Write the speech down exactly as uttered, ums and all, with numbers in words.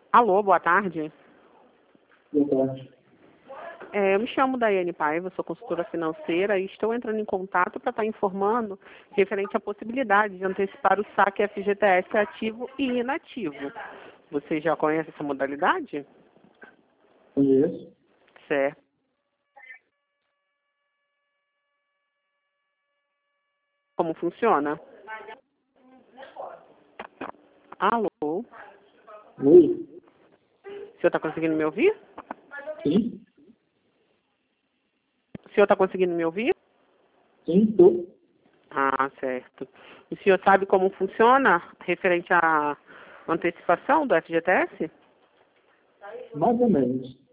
Alô, boa tarde. Boa tarde. É, eu me chamo Daiane Paiva, sou consultora financeira e estou entrando em contato para estar informando referente à possibilidade de antecipar o saque F G T S ativo e inativo. Você já conhece essa modalidade? Conheço. Certo. Como funciona? Alô? Oi? O senhor está conseguindo me ouvir? Sim? O senhor está conseguindo me ouvir? Sim, estou. Ah, certo. O senhor sabe como funciona referente à antecipação do F G T S? Mais ou menos.